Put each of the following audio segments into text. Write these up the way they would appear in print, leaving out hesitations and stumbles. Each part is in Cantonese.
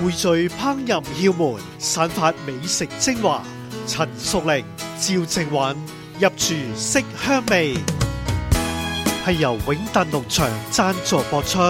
匯聚烹飪竅門，散發美食精華。陳淑玲、趙靜允入廚色香味，係由永達農場贊助播出。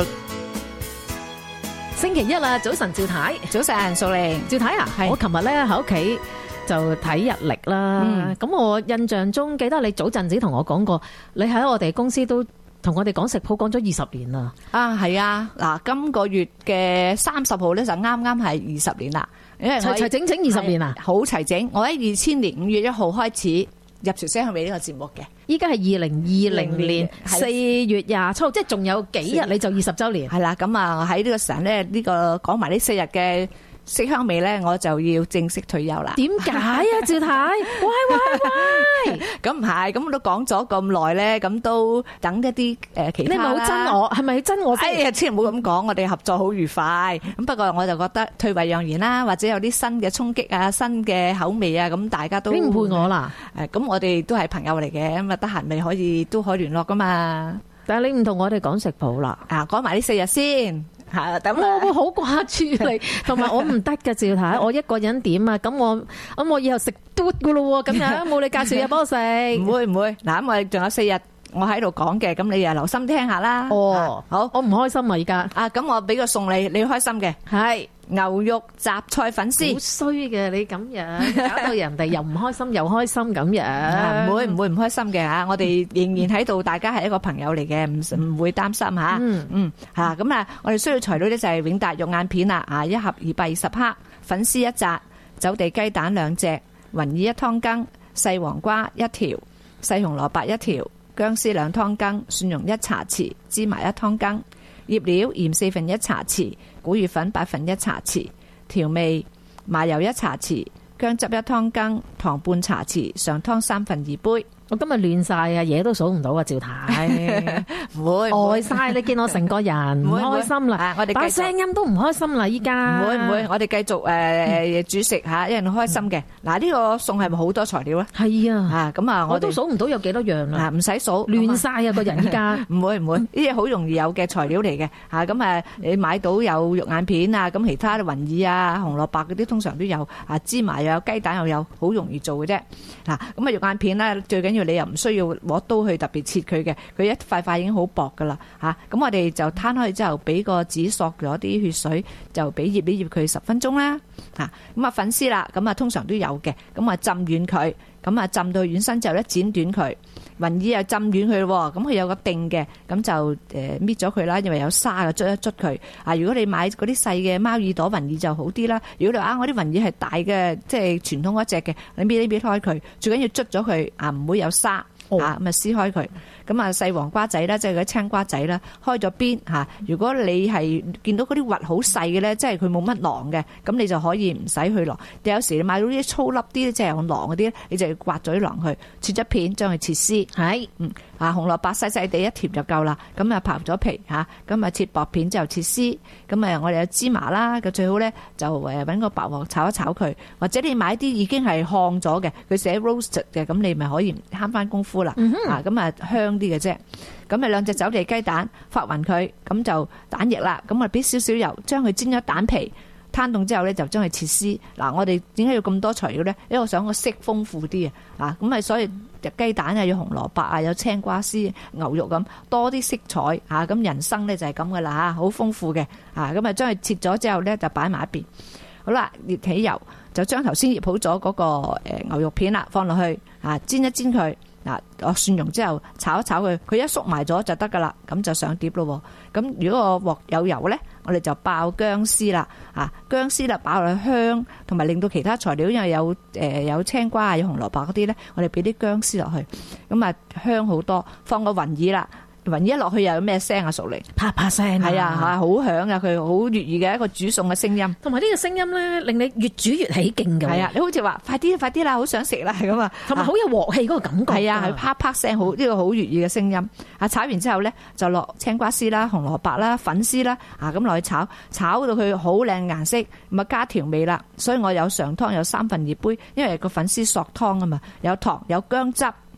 星期一啦，早晨趙太， 早晨淑玲， 趙太啊，我琴日咧喺屋企就睇日曆啦。咁我印象中記得你早陣子同我講過，你喺我哋公司都同我哋講食譜講咗20年啦。 啊，係啊，嗱，今個月嘅30號咧就啱啱係20年啦，因為齊整整20年啊， 好齊整。我喺2000年5月1號開始入廚色香味呢個節目嘅， 依家係2020年4月27號，即係仲有幾日你就20週年。 係啦，咁啊喺呢個時候咧，呢個講埋呢4日嘅色香味咧，我就要正式退休啦。 點解啊，趙太？喂！ 咁唔係，咁我都講咗咁耐咧，咁都等一啲其他啦。 你咪好憎我，係咪憎我？ 哎呀，千祈唔好咁講，我哋合作好愉快。咁不過我就覺得退位讓賢啦，或者有啲新嘅衝擊啊、新嘅口味啊，咁大家都你唔配我啦。 咁我哋都係朋友嚟嘅，咁啊得閒咪可以都可以聯絡噶嘛。 但係你唔同我哋講食譜啦。 講埋呢4日先。 咁我會好掛住你，同埋我唔得㗎，趙太，我一個人點啊？咁我以後食嘟噶咯喎，咁樣冇你介紹嘢幫我食。 唔會，嗱，咁我哋仲有4日我喺度講嘅，咁你又留心聽下啦。 哦， 好， 我唔開心啊而家。 咁我俾個餸你開心嘅。係牛肉雜菜粉絲。 好衰嘅你咁樣，搞到人哋又唔開心又開心咁樣。 唔會唔開心嘅嚇，我哋仍然喺度，大家係一個朋友嚟嘅，唔會擔心嚇。咁啊，我哋需要材料咧就係永達肉眼片啦，一盒220克，粉絲1紮，走地雞蛋2隻，雲耳1湯羹，細黃瓜1條，細紅蘿蔔1條，薑絲2湯羹，蒜蓉1茶匙，芝麻1湯羹，醃料鹽1/4茶匙，古月粉1/8茶匙，調味麻油1茶匙，薑汁1湯羹，糖半茶匙，上湯2/3杯。 我今日亂晒啊，嘢都數唔到啊，趙太。 唔會呆晒，你見我成個人唔開心啦， 我哋把聲音都唔開心啦，依家。 唔會，我哋繼續煮食嚇，一樣開心嘅。嗱，呢個餸係咪好多材料咧？ 係啊， 咁啊， 我都數唔到有幾多樣啦。 唔使數， 亂晒啊個人依家。 唔會，呢啲好容易有嘅材料嚟嘅嚇。咁啊，你買到有肉眼片啊，咁其他雲耳啊、紅蘿蔔嗰啲通常都有啊，芝麻又有，雞蛋又有，好容易做嘅啫。嗱，咁啊肉眼片咧，最緊要你又唔需要攞刀去特別切佢嘅，佢一塊塊已經好薄噶啦嚇。咁我哋就攤開之後，俾個紙索咗啲血水，就俾醃佢10分鐘啦嚇。咁啊粉絲啦，咁啊通常都有嘅，咁啊浸軟佢，咁啊浸到軟身之後咧剪短佢，雲耳又浸軟佢喎，咁佢有個定嘅，咁就搣咗佢啦，因為有沙嘅，捽一捽佢。啊，如果你買嗰啲細嘅貓耳朵雲耳就好啲啦。如果你話我啲雲耳係大嘅，即係傳統嗰隻嘅，你搣開佢，最緊要捽咗佢啊，唔會有沙。咁啊撕開佢，咁啊細黃瓜仔啦，即係嗰啲青瓜仔啦，開咗邊嚇。如果你係見到嗰啲核好細嘅咧，即係佢冇乜囊嘅，咁你就可以唔使去囊。但有時你買到啲粗粒啲，即係有囊嗰啲，你就要刮咗啲囊去，切咗片，將佢切絲。係，紅蘿蔔細細地一條就夠啦。咁啊刨咗皮嚇，咁啊切薄片之後切絲。咁啊我哋有芝麻啦，咁最好咧就揾個白鑊炒一炒佢，或者你買啲已經係烘咗嘅，佢寫 roasted 嘅，咁你咪可以慳翻功夫啦。咁啊香啲嘅啫。咁啊2隻走地雞蛋發勻佢，咁就蛋液啦。咁啊俾少少油，將佢煎咗蛋皮，攤凍之後咧就將佢切絲。嗱，我哋點解要咁多材料咧？因為我想個色豐富啲啊。咁啊所以雞蛋啊，有紅蘿蔔啊，有青瓜絲、牛肉咁多啲色彩啊。咁人生咧就係咁噶啦嚇，好豐富嘅啊。咁啊將佢切咗之後咧就擺埋一邊。好啦，熱起油就將頭先醃好咗嗰個牛肉片啦放落去啊，煎一煎佢。嗱，落蒜蓉之後炒一炒佢，佢一縮埋咗就得噶啦，咁就上碟咯。咁如果個鑊有油咧，我哋就爆薑絲啦，薑絲啦爆落去香，同埋令到其他材料因為有青瓜啊、有紅蘿蔔嗰啲咧，我哋俾啲薑絲落去，咁啊香好多。放個雲耳啦。雲耳一落去又有咩聲啊？淑玲， 啪啪聲， 係啊，好響啊！佢好粵語嘅一個煮餸嘅聲音， 同埋呢個聲音咧，令你越煮越起勁嘅。 係啊，你好似話快啲啦，好想食啦咁啊， 同埋好有鑊氣嗰個感覺。 係啊，係啪啪聲，好呢個好粵語嘅聲音。啊，炒完之後咧，就落青瓜絲啦、紅蘿蔔啦、粉絲啦，咁落去炒到佢好靚顏色，咁啊加調味啦。所以我有上湯有2/3杯，因為個粉絲索湯啊嘛，有糖有薑汁。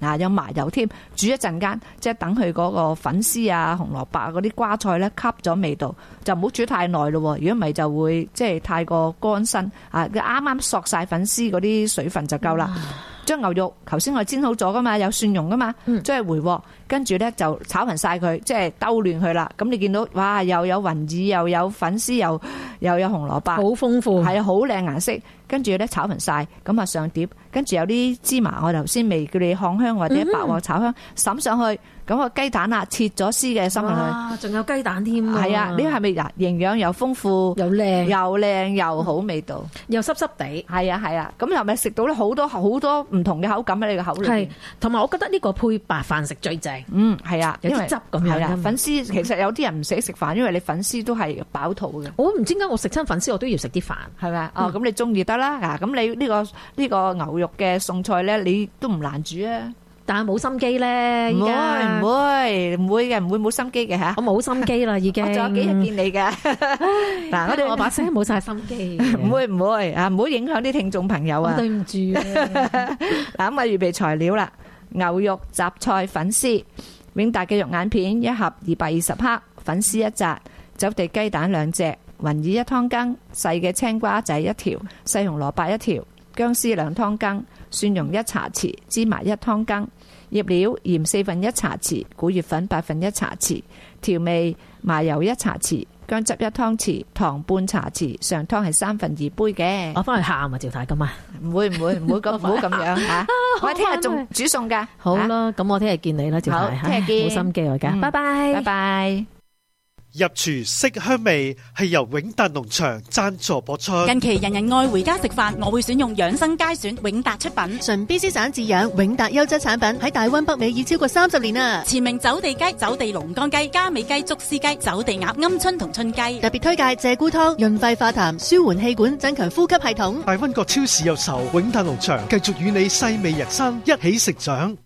有麻油添，煮一陣間，即係等佢嗰個粉絲啊、紅蘿蔔啊嗰啲瓜菜咧吸咗味道，就唔好煮太耐咯。如果唔係就會即係太過乾身啊！啱啱索晒粉絲嗰啲水分就夠啦。將牛肉頭先我煎好咗噶嘛，有蒜蓉噶嘛，將佢回鑊，跟住咧就炒勻晒佢，即係兜亂佢啦。咁你見到哇，又有雲耳，又有粉絲，又有紅蘿蔔， 好豐富， 係啊，好靚顏色。跟住咧炒勻晒，咁啊上碟，跟住有啲芝麻，我頭先未叫你烘香或者白鑊炒香，灑上去。咁個雞蛋啊，切咗絲嘅，滲落去。 哇，仲有雞蛋添啊！ 係啊，呢個係咪嗱營養又豐富， 又靚， 又靚又好味道， 又濕濕地。 係啊係啊，咁又咪食到咧好多唔同嘅口感喺你個口裏邊。 係，同埋我覺得呢個配白飯食最正。 係啊， 有啲汁咁樣。 係啊，粉絲其實有啲人唔使食飯，因為你粉絲都係飽肚嘅。 我唔知點解我食親粉絲我都要食啲飯， 係咪？哦，咁你中意得啦。嗱，咁你呢個牛肉嘅餸菜咧，你都唔難煮啊。 但係冇心機咧， 唔會冇心機嘅嚇。 我冇心機啦，已經。 我仲有幾日見你嘅。嗱， 我把聲冇晒心機。 唔會啊，唔好影響啲聽眾朋友啊。 對唔住。 嗱，咁啊預備材料啦，牛肉、雜菜、粉絲、永達嘅肉眼片1盒220克，粉絲1紮，走地雞蛋2隻，雲耳1湯羹，細嘅青瓜仔1條，細紅蘿蔔1條，薑絲2湯羹，蒜蓉1茶匙，芝麻1湯羹，醃料鹽1/4茶匙，古月粉1/8茶匙，調味麻油1茶匙，薑汁1湯匙，糖半茶匙，上湯係2/3杯嘅。 我翻去喊啊，趙太咁啊！ 唔會咁樣嚇。我聽日仲煮餸㗎。 好啦，咁我聽日見你啦，趙太。 好，聽日見。 冇心機我而家，拜拜， 拜拜。 入廚色香味係由永達農場贊助播出。 近期人人愛回家食飯，我會選用養生佳選永達出品， 純 B C 省自養永達優質產品，喺大灣北美已超過30年啦。 前名走地雞、走地龍江雞、嘉美雞、竹絲雞、走地鴨、鵪鶉同春雞。 特別推介鷓鴣湯，潤肺化痰，舒緩氣管，增強呼吸系統。 大溫國超市有售，永達農場繼續與你細味人生，一起成長。